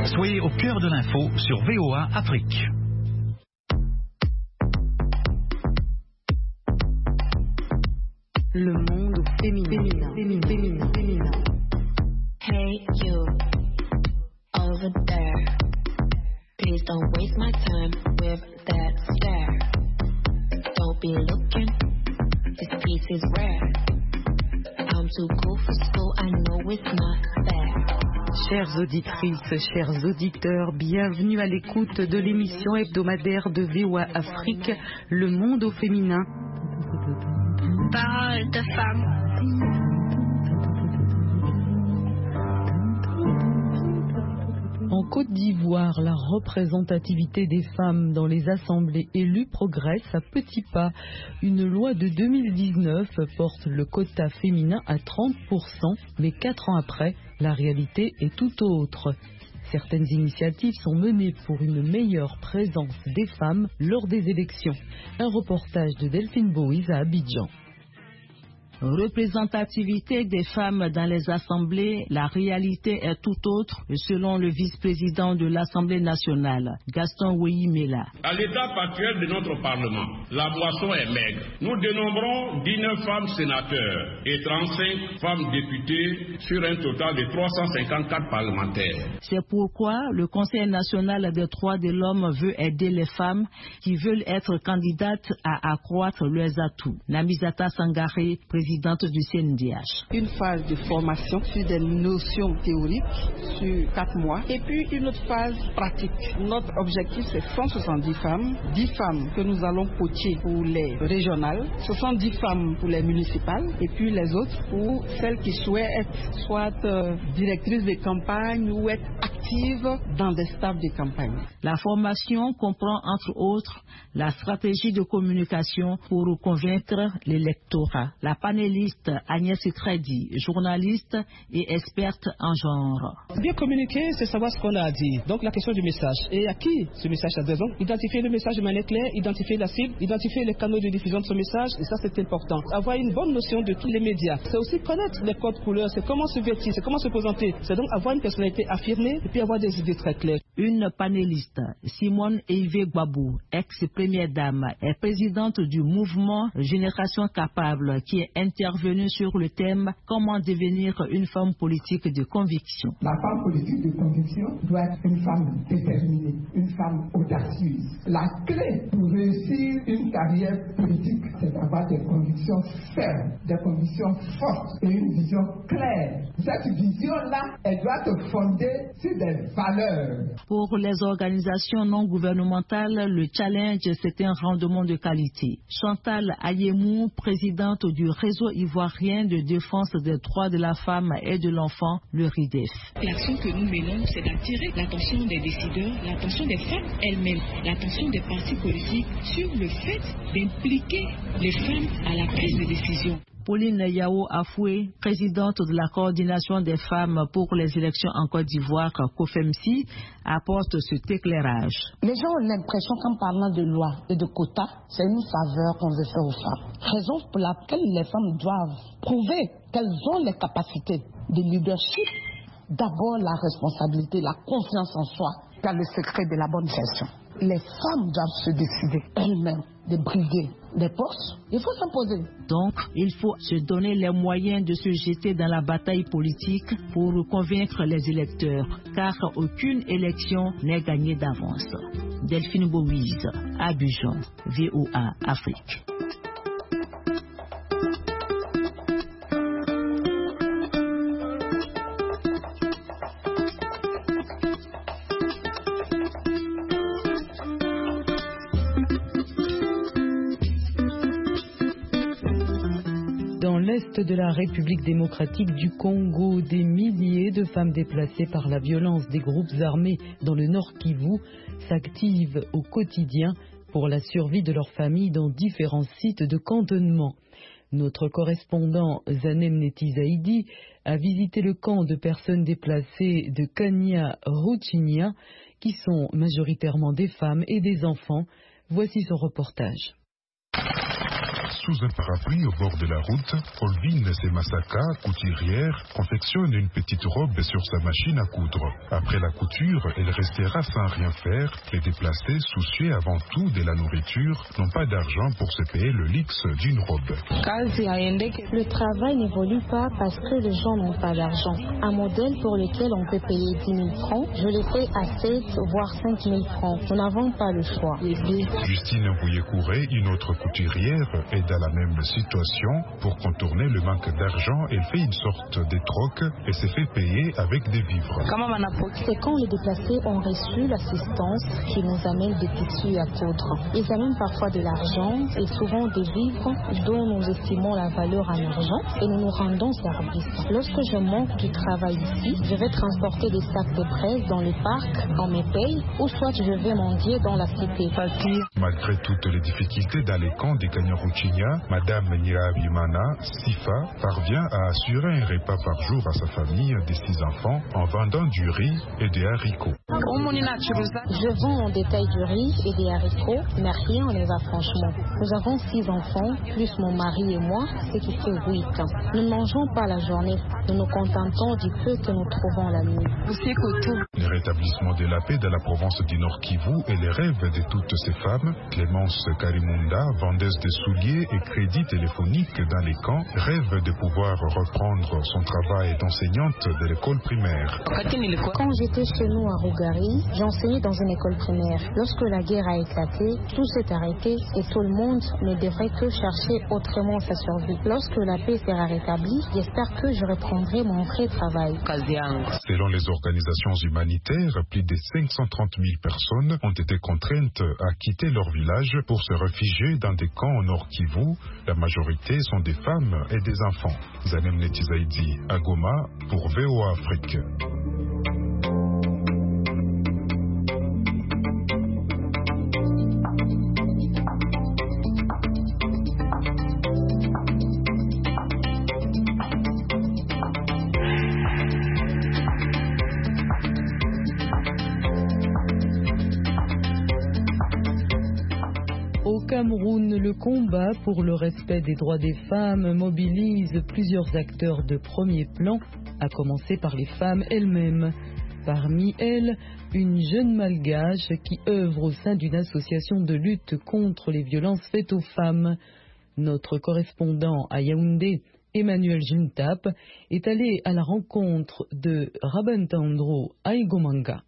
Soyez au cœur de l'info sur VOA Afrique. Le monde féminin. Hey you, over there. Please don't waste my time with that stare. Don't be looking, this piece is rare. I'm too cool for school, I know it's not fair. Chères auditrices, chers auditeurs, bienvenue à l'écoute de l'émission hebdomadaire de VOA Afrique, Le monde au féminin. Parole de femme. En Côte d'Ivoire, la représentativité des femmes dans les assemblées élues progresse à petits pas. Une loi de 2019 porte le quota féminin à 30%, mais 4 ans après, la réalité est tout autre. Certaines initiatives sont menées pour une meilleure présence des femmes lors des élections. Un reportage de Delphine Boïse à Abidjan. Représentativité des femmes dans les assemblées, la réalité est tout autre selon le vice-président de l'Assemblée nationale, Gaston Ouéhi-Mela. À l'étape actuelle de notre Parlement, la moisson est maigre. Nous dénombrons 19 femmes sénateurs et 35 femmes députées sur un total de 354 parlementaires. C'est pourquoi le Conseil national des droits de l'homme veut aider les femmes qui veulent être candidates à accroître leurs atouts. Namisata Sangaré, présidente du CNDH. Une phase de formation sur des notions théoriques sur 4 mois et puis une autre phase pratique. Notre objectif c'est 170 femmes, 10 femmes que nous allons coacher pour les régionales, 70 femmes pour les municipales et puis les autres pour celles qui souhaitent être soit directrices de campagne ou être actives dans des staffs de campagne. La formation comprend entre autres la stratégie de communication pour convaincre l'électorat. La panéliste Agnès Tredi, journaliste et experte en genre. Bien communiquer, c'est savoir ce qu'on a à dire. Donc la question du message. Et à qui ce message s'adresse? Donc identifier le message de manière claire, identifier la cible, identifier les canaux de diffusion de ce message, et ça c'est important. Avoir une bonne notion de tous les médias. C'est aussi connaître les codes couleurs, c'est comment se vêtir, c'est comment se présenter. C'est donc avoir une personnalité affirmée et puis avoir des idées très claires. Une panéliste, Simone Eivé Gbabou, ex-première dame, est présidente du mouvement Génération Capable qui est intervenue sur le thème « Comment devenir une femme politique de conviction ». La femme politique de conviction doit être une femme déterminée, une femme audacieuse. La clé pour réussir une carrière politique, c'est d'avoir des convictions fermes, des convictions fortes et une vision claire. Cette vision-là, elle doit se fonder sur des valeurs. Pour les organisations non gouvernementales, le challenge, c'est un rendement de qualité. Chantal Ayemou, présidente du réseau ivoirien de défense des droits de la femme et de l'enfant, le RIDEF. L'action que nous menons, c'est d'attirer l'attention des décideurs, l'attention des femmes elles-mêmes, l'attention des partis politiques sur le fait d'impliquer les femmes à la prise de décision. Pauline Yao Afoué, présidente de la coordination des femmes pour les élections en Côte d'Ivoire, COFEMSI, apporte cet éclairage. Les gens ont l'impression qu'en parlant de loi et de quotas, c'est une faveur qu'on veut faire aux femmes. Raison pour laquelle les femmes doivent prouver qu'elles ont les capacités de leadership, d'abord la responsabilité, la confiance en soi, car le secret de la bonne gestion. Les femmes doivent se décider elles-mêmes de briguer des postes. Il faut s'imposer. Donc, il faut se donner les moyens de se jeter dans la bataille politique pour convaincre les électeurs, car aucune élection n'est gagnée d'avance. Delphine Boïse, Abidjan, VOA Afrique. Dans l'est de la République démocratique du Congo, des milliers de femmes déplacées par la violence des groupes armés dans le Nord Kivu s'activent au quotidien pour la survie de leurs familles dans différents sites de cantonnement. Notre correspondant Zanem Netizaidi a visité le camp de personnes déplacées de Kanya-Ruchinia, qui sont majoritairement des femmes et des enfants. Voici son reportage. sous un parapluie au bord de la route, Olvine Semasaka, couturière, confectionne une petite robe sur sa machine à coudre. Après la couture, elle restera sans rien faire. Les déplacés, soucieux avant tout de la nourriture, n'ont pas d'argent pour se payer le luxe d'une robe. Le travail n'évolue pas parce que les gens n'ont pas d'argent. Un modèle pour lequel on peut payer 10 000 francs, je l'ai fait à 7 voire 5 000 francs. Nous n'avons pas le choix. Justine Mbouye-Kouré, une autre couturière, est dans la même situation. Pour contourner le manque d'argent, elle fait une sorte de troc et se fait payer avec des vivres. C'est quand les déplacés ont reçu l'assistance qui nous amène des tissus à coudre. Ils amènent parfois de l'argent et souvent des vivres dont nous estimons la valeur en argent et nous nous rendons service. Lorsque je manque du travail ici, je vais transporter des sacs de presse dans le parc, on me paye, ou soit je vais mendier dans la cité. Malgré toutes les difficultés dans les camps des Kanyaruchinya, Madame Nyirabimana, Sifa, parvient à assurer un repas par jour à sa famille de 6 enfants en vendant du riz et des haricots. Je vends en détail du riz et des haricots, mais rien ne va franchement. Nous avons 6 enfants, plus mon mari et moi, ce qui fait 8. Nous ne mangeons pas la journée, nous nous contentons du peu que nous trouvons la nuit. Le rétablissement de la paix dans la province du Nord Kivu est le rêve de toutes ces femmes. Clémence Karimunda, vendeuse de souliers et crédits téléphoniques dans les camps, rêve de pouvoir reprendre son travail d'enseignante de l'école primaire. Quand j'étais chez nous à Rougari, j'enseignais dans une école primaire. Lorsque la guerre a éclaté, tout s'est arrêté et tout le monde ne devrait que chercher autrement sa survie. Lorsque la paix sera rétablie, j'espère que je reprendrai mon vrai travail. Selon les organisations humanitaires, plus de 530 000 personnes ont été contraintes à quitter leur village pour se réfugier dans des camps au Nord Kivu. La majorité sont des femmes et des enfants. Zanem Netizaidi, à Goma, pour VOA Afrique. Au Cameroun, le combat pour le respect des droits des femmes mobilise plusieurs acteurs de premier plan, à commencer par les femmes elles-mêmes. Parmi elles, une jeune malgache qui œuvre au sein d'une association de lutte contre les violences faites aux femmes. Notre correspondant à Yaoundé, Emmanuel Jintap, est allé à la rencontre de Rabentandro Aigomanga.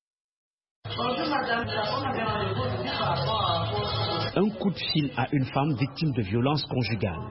Un coup de fil à une femme victime de violences conjugales.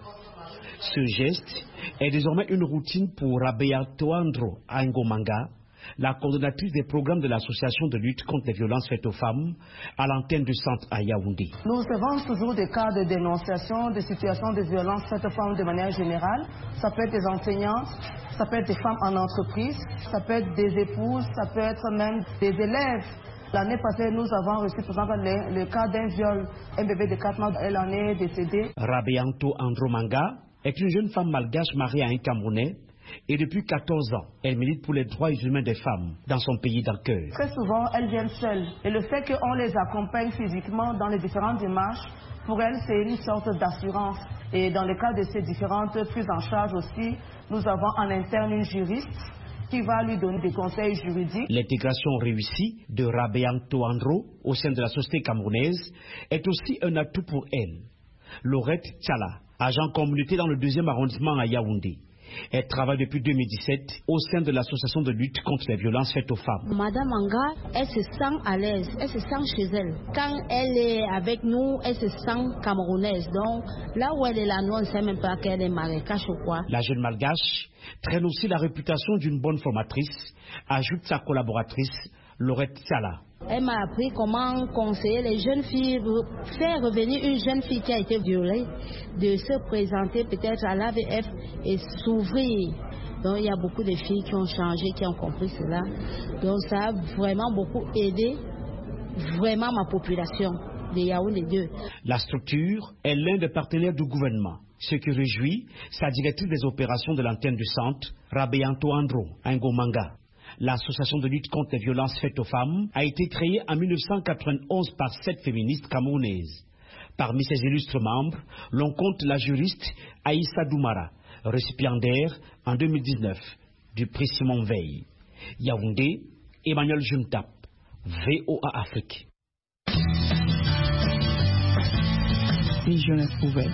Ce geste est désormais une routine pour Rabentandro Aigomanga, la coordonnatrice des programmes de l'association de lutte contre les violences faites aux femmes à l'antenne du centre à Yaoundé. Nous recevons toujours des cas de dénonciation de situations de violence faites aux femmes de manière générale. Ça peut être des enseignantes, ça peut être des femmes en entreprise, ça peut être des épouses, ça peut être même des élèves. L'année passée, nous avons reçu, par exemple, le cas d'un viol. Un bébé de 4 mois, elle en est décédée. Rabentandro Aigomanga est une jeune femme malgache mariée à un Camerounais. Et depuis 14 ans, elle milite pour les droits humains des femmes dans son pays d'accueil. Très souvent, elles viennent seules. Et le fait qu'on les accompagne physiquement dans les différentes démarches, pour elles, c'est une sorte d'assurance. Et dans le cas de ces différentes prises en charge aussi, nous avons en interne une juriste qui va lui donner des conseils juridiques. L'intégration réussie de Rabentandro au sein de la société camerounaise est aussi un atout pour elle. Laurette Tchala, agent communauté dans le 2e arrondissement à Yaoundé. Elle travaille depuis 2017 au sein de l'association de lutte contre les violences faites aux femmes. Madame Anga, elle se sent à l'aise, elle se sent chez elle. Quand elle est avec nous, elle se sent camerounaise. Donc là où elle est là, nous on ne sait même pas qu'elle est marécache ou quoi. La jeune malgache traîne aussi la réputation d'une bonne formatrice, ajoute sa collaboratrice Laurette Tchala. Elle m'a appris comment conseiller les jeunes filles, faire revenir une jeune fille qui a été violée, de se présenter peut-être à l'AVF et s'ouvrir. Donc il y a beaucoup de filles qui ont changé, qui ont compris cela. Donc ça a vraiment beaucoup aidé vraiment ma population de Yaoundé 2. La structure est l'un des partenaires du gouvernement. Ce qui réjouit sa directrice des opérations de l'antenne du centre, Rabentandro Aigomanga. L'association de lutte contre les violences faites aux femmes a été créée en 1991 par 7 féministes camerounaises. Parmi ses illustres membres, l'on compte la juriste Aïssa Doumara, récipiendaire en 2019 du prix Simon Veil. Yaoundé, Emmanuel Juntap, VOA Afrique. Les jeunesses ouvertes.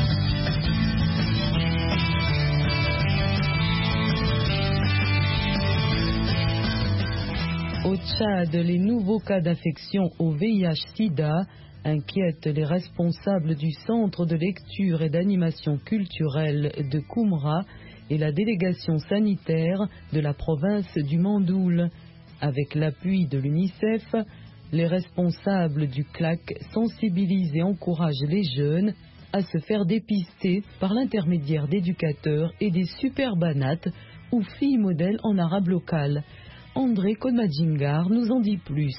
Au Tchad, les nouveaux cas d'infection au VIH-Sida inquiètent les responsables du Centre de lecture et d'animation culturelle de Koumra et la délégation sanitaire de la province du Mandoul. Avec l'appui de l'UNICEF, les responsables du CLAC sensibilisent et encouragent les jeunes à se faire dépister par l'intermédiaire d'éducateurs et des superbanates ou filles modèles en arabe local. André Kodmadjingar nous en dit plus.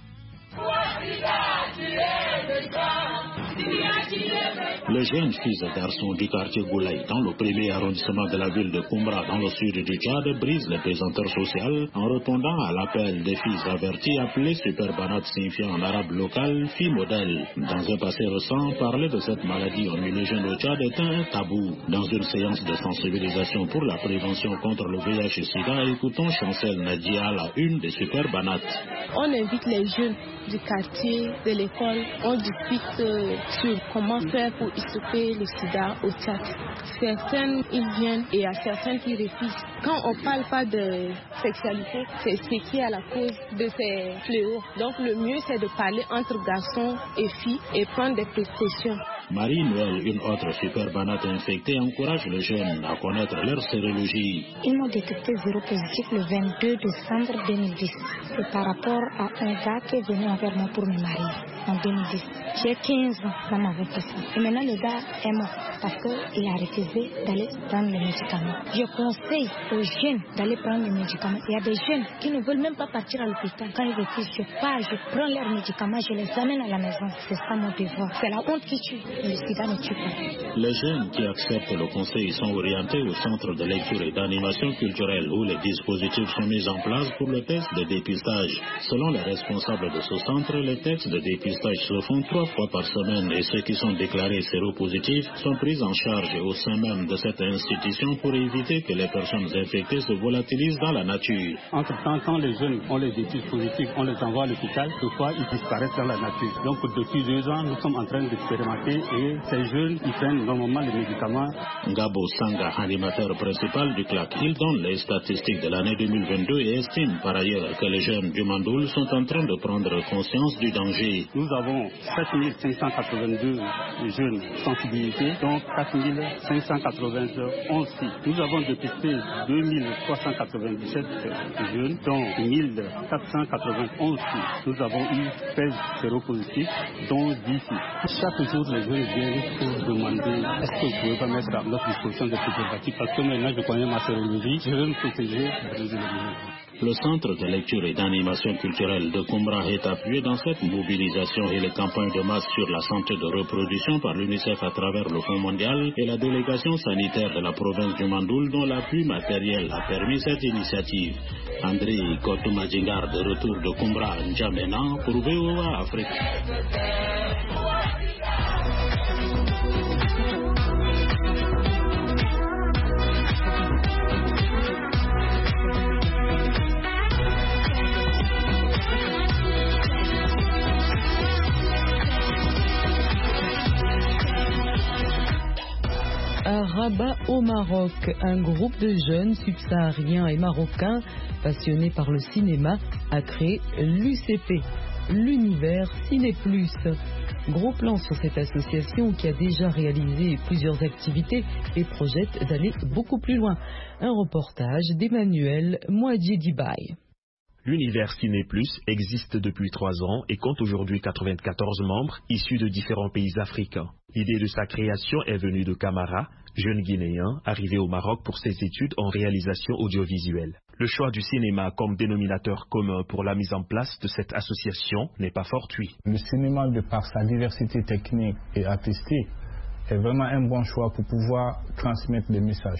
Les jeunes filles et garçons du quartier Goulaï, dans le premier arrondissement de la ville de Koumra, dans le sud du Tchad, brisent les pesanteurs sociales en répondant à l'appel des filles averties appelées superbanat, signifiant en arabe local fille modèle. Dans un passé récent, parler de cette maladie en milieu jeune au Tchad est un tabou. Dans une séance de sensibilisation pour la prévention contre le VIH et SIDA, écoutons Chancel Nadia, la une des superbanates. On invite les jeunes du quartier, de l'école, on discute sur comment faire pour stopper le sida au Tchad. Certaines, ils viennent et il y a certaines qui refusent. Quand on ne parle pas de sexualité, c'est ce qui est à la cause de ces fléaux. Donc le mieux, c'est de parler entre garçons et filles et prendre des précautions. Marie-Noël, une autre superbanate infectée, encourage les jeunes à connaître leur sérologie. Ils m'ont détecté zéro positif le 22 décembre 2010. C'est par rapport à un gars qui est venu envers moi pour me marier en 2010. J'ai 15 ans dans ma réflexion. Et maintenant le gars est mort parce qu'il a refusé d'aller prendre les médicaments. Je conseille aux jeunes d'aller prendre les médicaments. Il y a des jeunes qui ne veulent même pas partir à l'hôpital. Quand ils refusent, je pars, je prends leurs médicaments, je les amène à la maison. C'est ça mon devoir. C'est la honte qui tue. Le sida ne tue pas. Les jeunes qui acceptent le conseil sont orientés au centre de lecture et d'animation culturelle où les dispositifs sont mis en place pour le test de dépistage. Selon les responsables de ce centre, les tests de dépistage se font 3 fois par semaine et ceux qui sont déclarés séropositifs sont pris en charge au sein même de cette institution pour éviter que les personnes infectées se volatilisent dans la nature. Entre-temps, quand les jeunes ont les dépistes positifs, on les envoie à l'hôpital, toutefois ils disparaissent dans la nature. Donc depuis 2 ans, nous sommes en train d'expérimenter et ces jeunes, ils prennent normalement les médicaments. Ngabo Sanga, animateur principal du CLAC, il donne les statistiques de l'année 2022 et estime par ailleurs que les jeunes du Mandoul sont en train de prendre conscience du danger. Nous avons 7582 jeunes sensibilisés, dont 4591 filles. Nous avons dépisté 2397 jeunes, dont 1491 filles. Nous avons eu 16 séropositifs, dont 10 filles. Chaque jour, les jeunes viennent pour demander est-ce que vous pouvez pas mettre à notre disposition des préservatifs parce que maintenant je connais ma sérologie, je veux me protéger. Le centre de lecture et d'animation culturelle de Koumra est appuyé dans cette mobilisation et les campagnes de masse sur la santé de reproduction par l'UNICEF à travers le Fonds mondial et la délégation sanitaire de la province du Mandoul dont l'appui matériel a permis cette initiative. André Kodmadjingar de retour de Koumra N'Djamena pour VOA Afrique. À Rabat au Maroc, un groupe de jeunes subsahariens et marocains passionnés par le cinéma a créé l'UCP, l'Univers Ciné Plus. Gros plan sur cette association qui a déjà réalisé plusieurs activités et projette d'aller beaucoup plus loin. Un reportage d'Emmanuel Mouadjidibay. L'Univers Ciné Plus existe depuis 3 ans et compte aujourd'hui 94 membres issus de différents pays africains. L'idée de sa création est venue de Camara, jeune Guinéen arrivé au Maroc pour ses études en réalisation audiovisuelle. Le choix du cinéma comme dénominateur commun pour la mise en place de cette association n'est pas fortuit. Le cinéma, de par sa diversité technique et artistique, est vraiment un bon choix pour pouvoir transmettre des messages.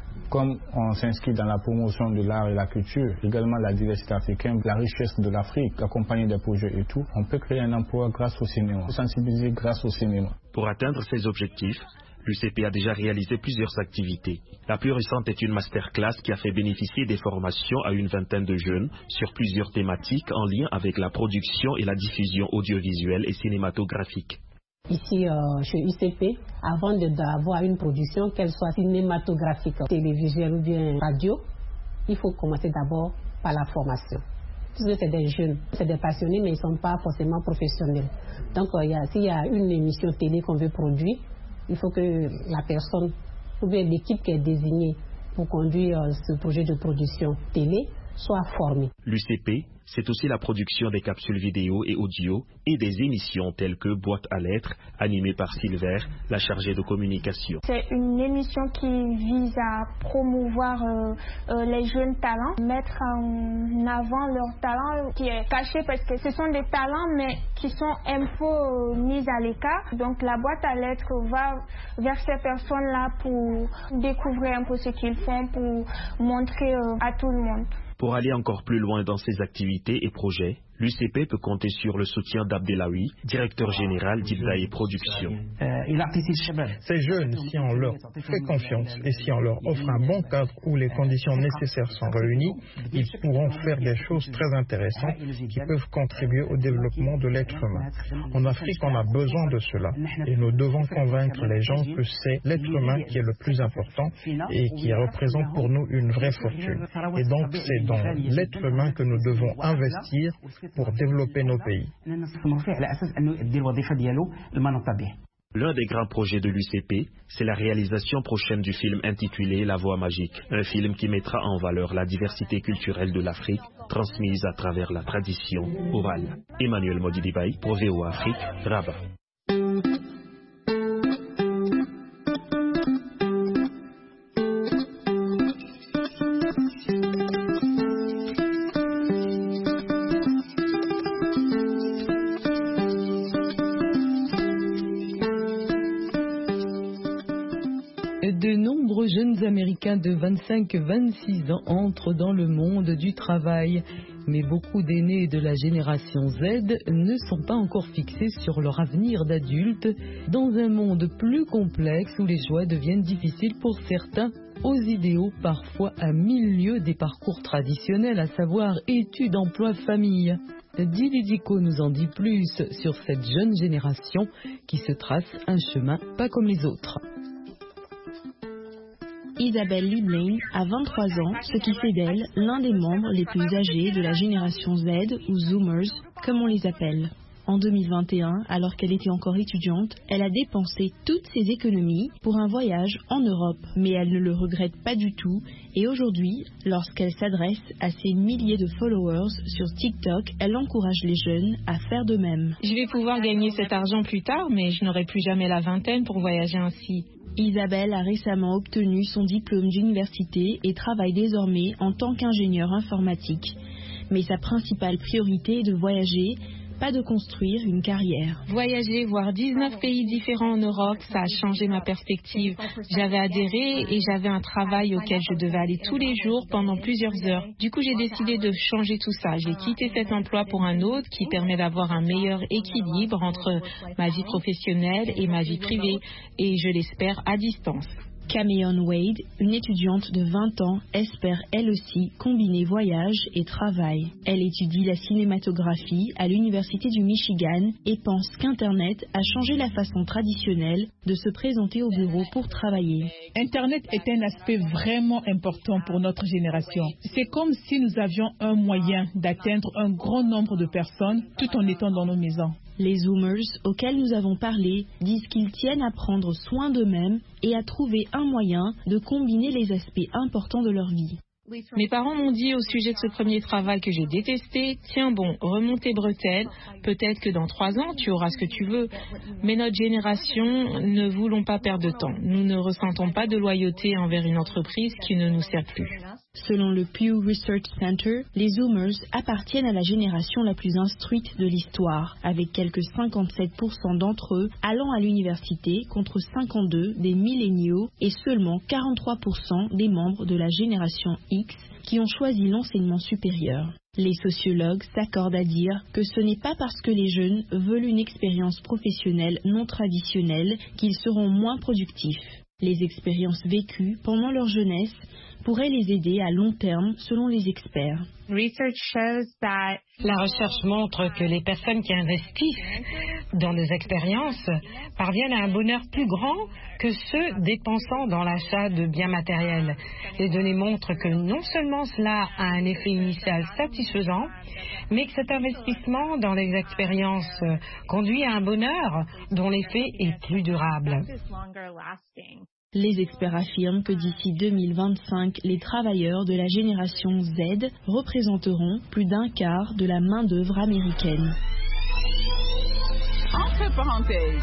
Comme on s'inscrit dans la promotion de l'art et la culture, également la diversité africaine, la richesse de l'Afrique, accompagner des projets et tout, on peut créer un emploi grâce au cinéma, sensibiliser grâce au cinéma. Pour atteindre ces objectifs, l'UCP a déjà réalisé plusieurs activités. La plus récente est une masterclass qui a fait bénéficier des formations à une vingtaine de jeunes sur plusieurs thématiques en lien avec la production et la diffusion audiovisuelle et cinématographique. Ici, chez UCP, avant d'avoir une production, qu'elle soit cinématographique, télévisuelle ou bien radio, il faut commencer d'abord par la formation. Puisque c'est des jeunes, c'est des passionnés, mais ils ne sont pas forcément professionnels. Donc, s'il y a une émission télé qu'on veut produire, il faut que la personne, ou bien l'équipe qui est désignée pour conduire ce projet de production télé, soit formée. L'UCP, c'est aussi la production des capsules vidéo et audio et des émissions telles que Boîte à lettres, animée par Silver, la chargée de communication. C'est une émission qui vise à promouvoir les jeunes talents, mettre en avant leurs talents qui est caché parce que ce sont des talents mais qui sont un peu mis à l'écart. Donc la Boîte à lettres va vers ces personnes-là pour découvrir un peu ce qu'ils font, pour montrer à tout le monde. Pour aller encore plus loin dans ses activités et projets, l'UCP peut compter sur le soutien d'Abdelawi, directeur général d'Ibdaï Productions. Ces jeunes, si on leur fait confiance et si on leur offre un bon cadre où les conditions nécessaires sont réunies, ils pourront faire des choses très intéressantes qui peuvent contribuer au développement de l'être humain. En Afrique, on a besoin de cela et nous devons convaincre les gens que c'est l'être humain qui est le plus important et qui représente pour nous une vraie fortune. Et donc, c'est dans l'être humain que nous devons investir pour développer nos pays. L'un des grands projets de l'UCP, c'est la réalisation prochaine du film intitulé La Voix magique, un film qui mettra en valeur la diversité culturelle de l'Afrique, transmise à travers la tradition orale. Emmanuel Modidibaï pour VOA Afrique, Rabat. De nombreux jeunes Américains de 25-26 ans entrent dans le monde du travail. Mais beaucoup d'aînés de la génération Z ne sont pas encore fixés sur leur avenir d'adultes dans un monde plus complexe où les choix deviennent difficiles pour certains, aux idéaux parfois à milieu des parcours traditionnels, à savoir études, emploi, famille. Dili Diko nous en dit plus sur cette jeune génération qui se trace un chemin pas comme les autres. Isabelle Liebling a 23 ans, ce qui fait d'elle l'un des membres les plus âgés de la génération Z ou Zoomers, comme on les appelle. En 2021, alors qu'elle était encore étudiante, elle a dépensé toutes ses économies pour un voyage en Europe. Mais elle ne le regrette pas du tout et aujourd'hui, lorsqu'elle s'adresse à ses milliers de followers sur TikTok, elle encourage les jeunes à faire de même. Je vais pouvoir gagner cet argent plus tard, mais je n'aurai plus jamais la vingtaine pour voyager ainsi. Isabelle a récemment obtenu son diplôme d'université et travaille désormais en tant qu'ingénieure informatique. Mais sa principale priorité est de voyager, pas de construire une carrière. Voyager, voir 19 pays différents en Europe, ça a changé ma perspective. J'avais adhéré et j'avais un travail auquel je devais aller tous les jours pendant plusieurs heures. Du coup, j'ai décidé de changer tout ça. J'ai quitté cet emploi pour un autre qui permet d'avoir un meilleur équilibre entre ma vie professionnelle et ma vie privée et je l'espère à distance. Cameron Wade, une étudiante de 20 ans, espère elle aussi combiner voyage et travail. Elle étudie la cinématographie à l'Université du Michigan et pense qu'Internet a changé la façon traditionnelle de se présenter au bureau pour travailler. Internet est un aspect vraiment important pour notre génération. C'est comme si nous avions un moyen d'atteindre un grand nombre de personnes tout en étant dans nos maisons. Les Zoomers auxquels nous avons parlé disent qu'ils tiennent à prendre soin d'eux-mêmes et à trouver un moyen de combiner les aspects importants de leur vie. Mes parents m'ont dit au sujet de ce premier travail que j'ai détesté, tiens bon, remonte tes bretelles, peut-être que dans 3 ans tu auras ce que tu veux. Mais notre génération ne voulons pas perdre de temps. Nous ne ressentons pas de loyauté envers une entreprise qui ne nous sert plus. Selon le Pew Research Center, les Zoomers appartiennent à la génération la plus instruite de l'histoire, avec quelques 57% d'entre eux allant à l'université contre 52% des milléniaux et seulement 43% des membres de la génération X qui ont choisi l'enseignement supérieur. Les sociologues s'accordent à dire que ce n'est pas parce que les jeunes veulent une expérience professionnelle non traditionnelle qu'ils seront moins productifs. Les expériences vécues pendant leur jeunesse pourraient les aider à long terme, selon les experts. La recherche montre que les personnes qui investissent dans nos expériences parviennent à un bonheur plus grand que ceux dépensant dans l'achat de biens matériels. Les données montrent que non seulement cela a un effet initial satisfaisant, mais que cet investissement dans les expériences conduit à un bonheur dont l'effet est plus durable. Les experts affirment que d'ici 2025, les travailleurs de la génération Z représenteront plus d'un quart de la main-d'œuvre américaine. Entre parenthèses.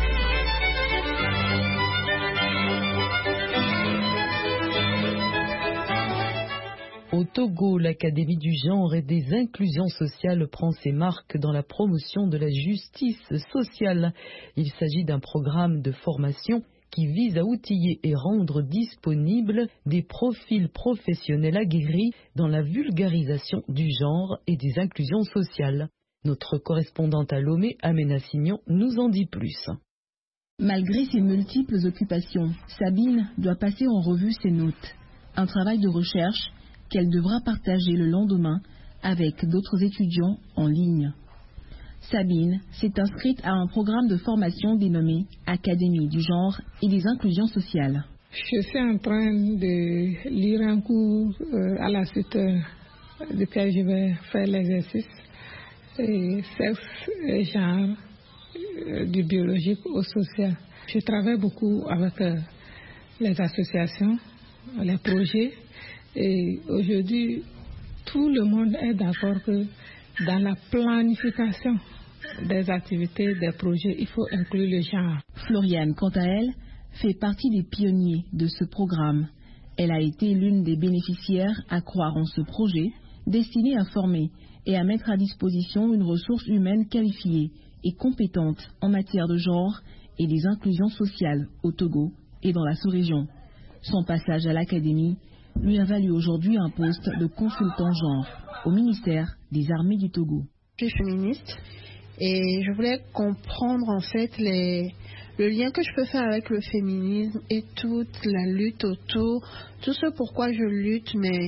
Au Togo, l'Académie du genre et des inclusions sociales prend ses marques dans la promotion de la justice sociale. Il s'agit d'un programme de formation qui vise à outiller et rendre disponibles des profils professionnels aguerris dans la vulgarisation du genre et des inclusions sociales. Notre correspondante à Lomé, Amena Signon, nous en dit plus. Malgré ses multiples occupations, Sabine doit passer en revue ses notes. Un travail de recherche qu'elle devra partager le lendemain avec d'autres étudiants en ligne. Sabine s'est inscrite à un programme de formation dénommé Académie du genre et des inclusions sociales. Je suis en train de lire un cours à la suite duquel je vais faire l'exercice sexe et genre du biologique au social. Je travaille beaucoup avec les associations, les projets et aujourd'hui tout le monde est d'accord que dans la planification des activités, des projets, il faut inclure le genre. Floriane, quant à elle, fait partie des pionniers de ce programme. Elle a été l'une des bénéficiaires à croire en ce projet, destiné à former et à mettre à disposition une ressource humaine qualifiée et compétente en matière de genre et des inclusions sociales au Togo et dans la sous-région. Son passage à l'académie lui a valu aujourd'hui un poste de consultant genre au ministère des Armées du Togo. Je suis féministe et je voulais comprendre en fait le lien que je peux faire avec le féminisme et toute la lutte autour, tout ce pourquoi je lutte, mais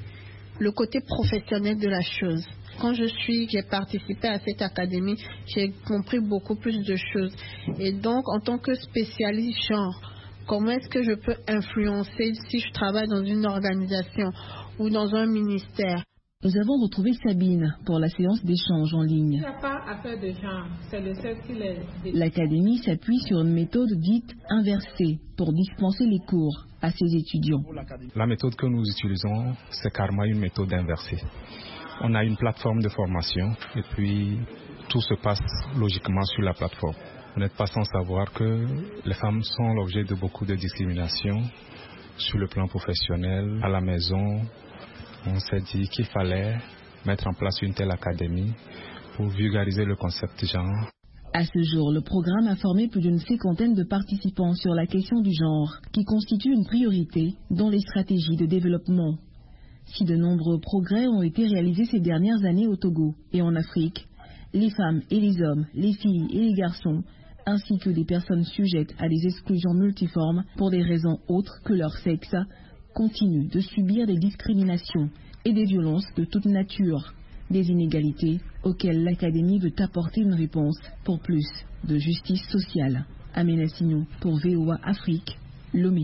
le côté professionnel de la chose. Quand j'ai participé à cette académie, j'ai compris beaucoup plus de choses. Et donc, en tant que spécialiste genre, comment est-ce que je peux influencer si je travaille dans une organisation ou dans un ministère? Nous avons retrouvé Sabine pour la séance d'échange en ligne. Il n'y a pas affaire de genre, c'est le sexe qui les... L'Académie s'appuie sur une méthode dite inversée pour dispenser les cours à ses étudiants. La méthode que nous utilisons, c'est carrément une méthode inversée. On a une plateforme de formation et puis tout se passe logiquement sur la plateforme. Vous n'êtes pas sans savoir que les femmes sont l'objet de beaucoup de discrimination sur le plan professionnel, à la maison. On s'est dit qu'il fallait mettre en place une telle académie pour vulgariser le concept genre. À ce jour, le programme a formé plus d'une 50aine de participants sur la question du genre, qui constitue une priorité dans les stratégies de développement. Si de nombreux progrès ont été réalisés ces dernières années au Togo et en Afrique, les femmes et les hommes, les filles et les garçons, ainsi que des personnes sujettes à des exclusions multiformes pour des raisons autres que leur sexe, continuent de subir des discriminations et des violences de toute nature, des inégalités auxquelles l'Académie veut apporter une réponse pour plus de justice sociale. Amena Signon pour VOA Afrique, Lomé.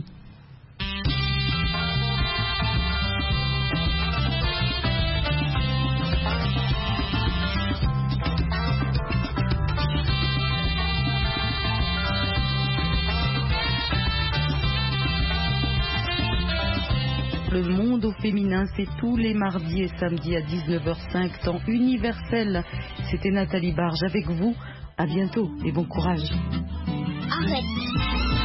Le monde au féminin, c'est tous les mardis et samedis à 19h05, temps universel. C'était Nathalie Barge avec vous. À bientôt et bon courage. Arrête.